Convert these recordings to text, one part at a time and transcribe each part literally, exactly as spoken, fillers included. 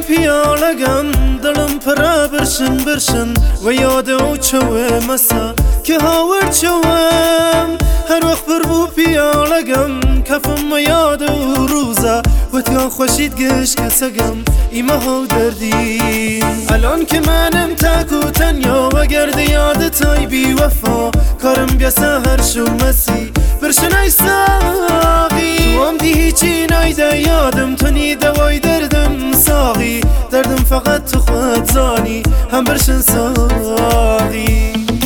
پیالەگەم دڵم پڕە برشن برشن و یادە و چەوە مەسە کە هاوەرچەوەم هەر وەخت پڕ بوو پیالەگەم کەفمە یادە و ڕووزە وتیان خۆشیت گەشت کەسەگەم ئیمە هەو دەردین ئەلان کە منم تاک و تەنیا وەگەردە یادەتای بیوەفا کارم بێسە هەر شەو مەسی برشنای ساغی توام دی هیچی نایدە یادم تۆنی دەوای دەردم ساغی دەردم فەقەت تو خۆت زانی هەم برشن ساغی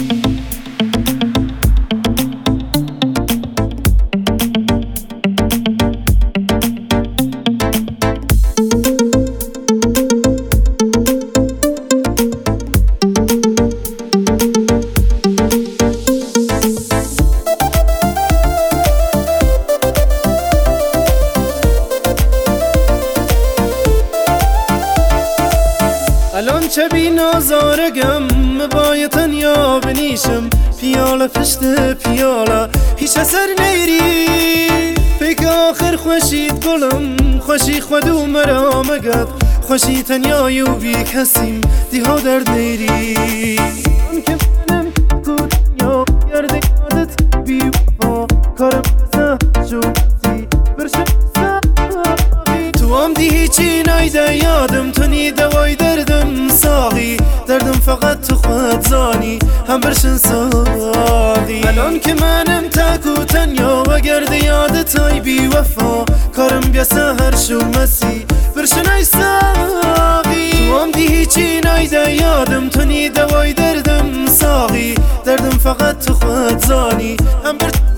الان چه بی نازارگم باید تنیا بنیشم پیاله پشت پیاله هیچ اثر نیری پیک آخر خوشید گلم خوشی خودو مرا مگد خوشی تنیایی و بی کسیم دیها درد نیری آن که منم تو تنیا گرده یادت بی وفا کارم بسه شوزی برشم ساقی تو هم دی هیچی نایده یادم تنی دوای دردم ساقی دردم فقط تو خود زانی هم برشن ساقی الان که منم تک و تنیا و گرد یادتای بی وفا کارم بیسه هر شو مسی برشنای ساقی تو هم دی هیچی نایده یادم تنی دوای دردم ساقی دردم فقط تو خود زانی هم برشن